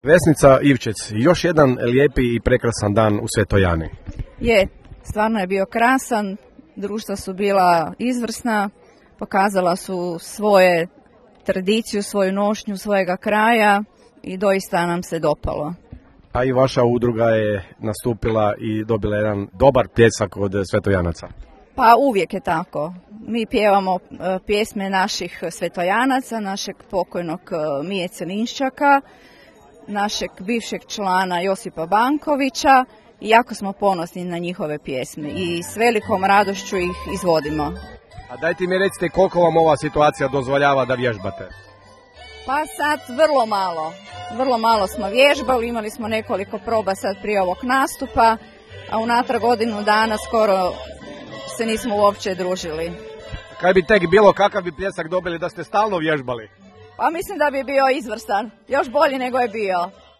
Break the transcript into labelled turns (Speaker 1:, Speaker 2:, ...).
Speaker 1: Vesnica Ivčec, još jedan lijepi i prekrasan dan u Svetoj Ani.
Speaker 2: Je, stvarno je bio krasan, društva su bila izvrsna, pokazala su svoje tradiciju, svoju nošnju svojega kraja i doista nam se dopalo.
Speaker 1: A i vaša udruga je nastupila i dobila jedan dobar pljesak od svetojanaca.
Speaker 2: Pa uvijek je tako. Mi pjevamo pjesme naših svetojanaca, našeg pokojnog Mije Celinščaka, našeg bivšeg člana Josipa Bankovića i jako smo ponosni na njihove pjesme i s velikom radošću ih izvodimo.
Speaker 1: A dajte mi recite koliko vam ova situacija dozvoljava da vježbate?
Speaker 2: Pa sad vrlo malo smo vježbali, imali smo nekoliko proba sad prije ovog nastupa, a unatrag godinu dana skoro se nismo uopće družili.
Speaker 1: Kaj bi tek bilo, kakav bi pljesak dobili da ste stalno vježbali?
Speaker 2: Pa mislim da bi bio izvrstan, još bolji nego je bio.